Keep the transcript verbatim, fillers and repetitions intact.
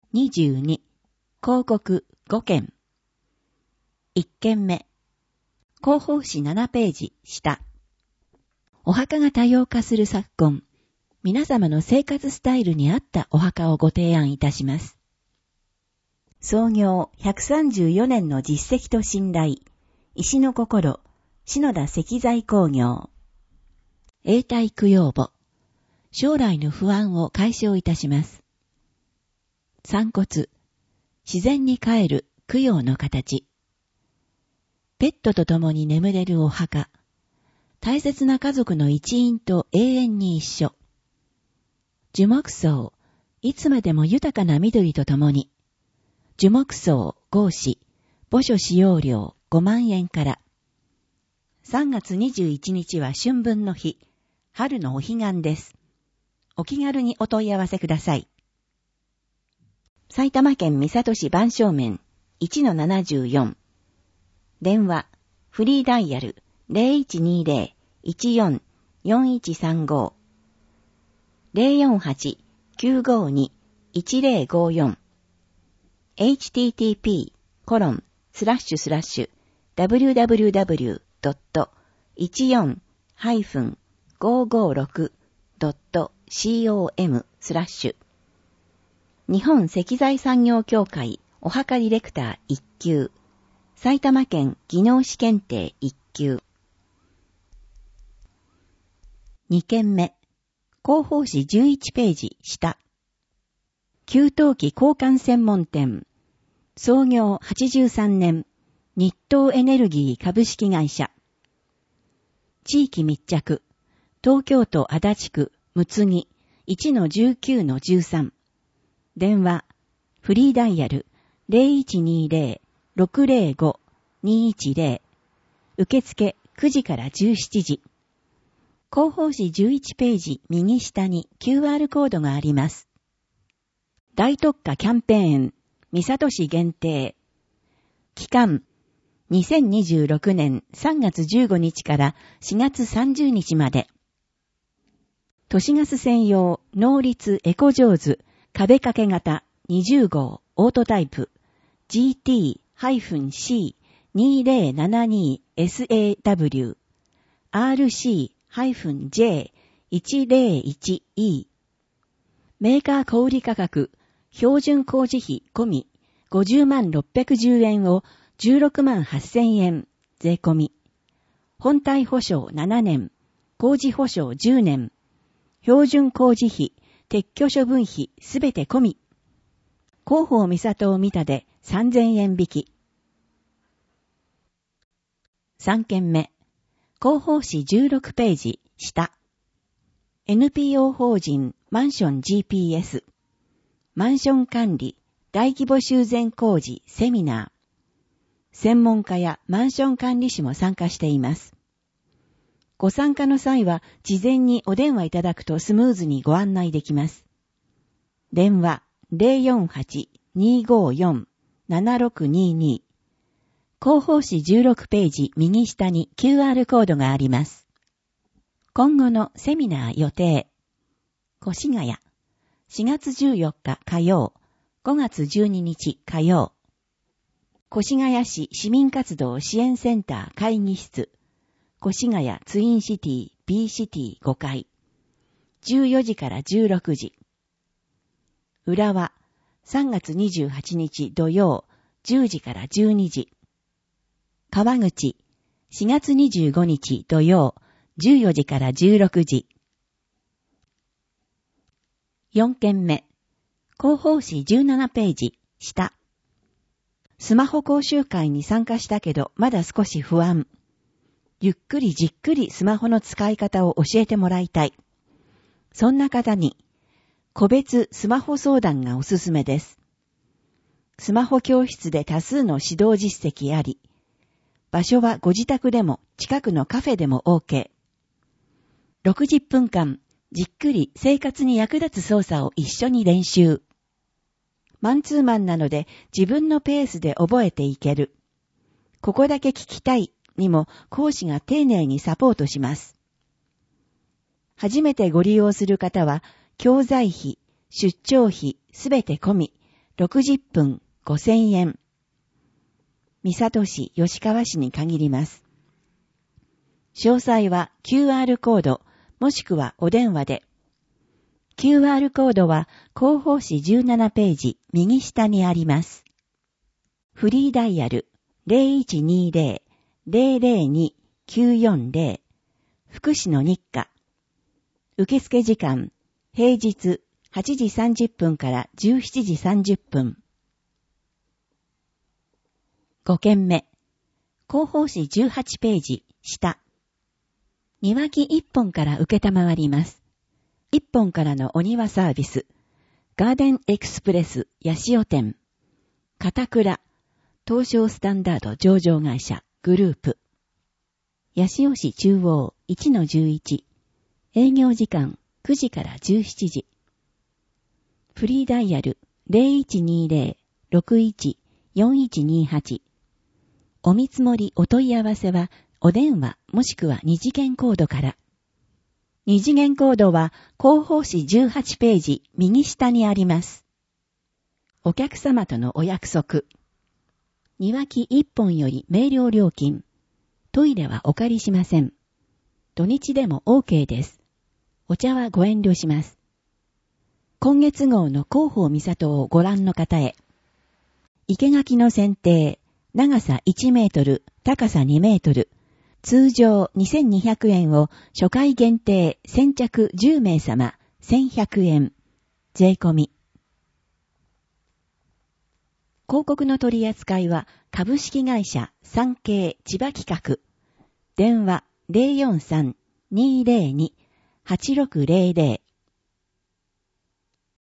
にじゅうに、広告ごけん。いっけんめ、広報誌ななページ下。お墓が多様化する昨今、皆様の生活スタイルに合ったお墓をご提案いたします。創業ひゃくさんじゅうよねんの実績と信頼、石の心、篠田石材工業。永代供養墓、将来の不安を解消いたします。散骨、自然に帰る供養の形。ペットと共に眠れるお墓。大切な家族の一員と永遠に一緒。樹木葬、いつまでも豊かな緑と共に。樹木葬、合祀、墓所使用料ごまんえんから。さんがつにじゅういちにちは春分の日、春のお彼岸です。お気軽にお問い合わせください。埼玉県三郷市番正面 いちのななじゅうよん。電話、フリーダイヤル ゼロいちにゼロ いちよん よんいちさんご ゼロよんはち きゅうごに いちゼロごよん エイチティーティーピー コロン スラッシュスラッシュ ダブリューダブリューダブリュー ドット いちよん ごーごーろく ドット コム スラッシュ日本石材産業協会お墓ディレクターいっきゅう埼玉県技能士検定いっきゅうにけんめ広報誌じゅういちページ下給湯器交換専門店創業はちじゅうさんねん日東エネルギー株式会社地域密着東京都足立区むつぎ いちのじゅうきゅうのじゅうさん 電話フリーダイヤル ゼロいちにゼロ ろくゼロご にいちゼロ 受付くじからじゅうしちじ広報誌じゅういちページ右下に キューアール コードがあります。大特価キャンペーン三郷市限定期間にせんにじゅうろくねんさんがつじゅうごにちからしがつさんじゅうにちまで都市ガス専用能率エコジョーズ壁掛け型にじゅうごうオートタイプ ジーティーシーにせんななじゅうにエスエーダブリュー アールシージェーいちゼロいちイー メーカー小売価格標準工事費込みごじゅうまんろっぴゃくじゅうえんをじゅうろくまんはっせんえん税込み本体保証ななねん工事保証じゅうねん標準工事費撤去処分費すべて込み広報三郷を見たでさんぜんえん引きさんけんめ広報誌じゅうろくページ下 エヌピーオー 法人マンション ジーピーエス マンション管理大規模修繕工事セミナー専門家やマンション管理士も参加しています。ご参加の際は事前にお電話いただくとスムーズにご案内できます。電話 ゼロよんはち にーごーよん ななろくにーにー 広報誌じゅうろくページ右下に キューアール コードがあります。今後のセミナー予定。越谷。しがつじゅうよっか火曜。ごがつじゅうににち火曜。越谷市市民活動支援センター会議室。越谷ツインシティ B シティごかい。じゅうよじからじゅうろくじ。浦和。さんがつにじゅうはちにち土曜。じゅうじからじゅうにじ。川口。しがつにじゅうごにち土曜。じゅうよじからじゅうろくじ。よんけんめ。広報誌じゅうななページ下。スマホ講習会に参加したけどまだ少し不安。ゆっくりじっくりスマホの使い方を教えてもらいたい。そんな方に個別スマホ相談がおすすめです。スマホ教室で多数の指導実績あり、場所はご自宅でも近くのカフェでも OK。ろくじゅっぷんかんじっくり生活に役立つ操作を一緒に練習。マンツーマンなので自分のペースで覚えていける。ここだけ聞きたいにも講師が丁寧にサポートします。初めてご利用する方は教材費、出張費すべて込み、 ろくじゅっぷんごせんえん。三郷市吉川市に限ります。詳細は キューアール コードもしくはお電話で。キューアール コードは広報誌じゅうななページ右下にあります。フリーダイヤル ゼロいちにゼロ ゼロゼロに きゅうよんゼロ 福祉の日課。受付時間平日はちじさんじゅっぷんからじゅうしちじさんじゅっぷん。ごけんめ。広報誌じゅうはちページ下。庭木いっぽんから受けたまわります。いっぽんからのお庭サービス。ガーデンエクスプレス八潮店。片倉。東証スタンダード上場会社グループ。八潮市中央 いちのじゅういち。営業時間くじからじゅうしちじ。フリーダイヤル ゼロいちにゼロ ろくいち よんいちにはち。お見積もりお問い合わせはお電話もしくは二次元コードから。二次元コードは広報誌じゅうはちページ右下にあります。お客様とのお約束。庭木いっぽんより明瞭料金。トイレはお借りしません。土日でも OK です。お茶はご遠慮します。今月号の広報三郷をご覧の方へ。生垣の剪定、長さいちメートル、高さにメートル。通常にせんにひゃくえんを初回限定先着じゅうめい様せんひゃくえん。税込み。広告の取り扱いは株式会社産経千葉企画。電話 ゼロよんさん にゼロに はちろくゼロゼロ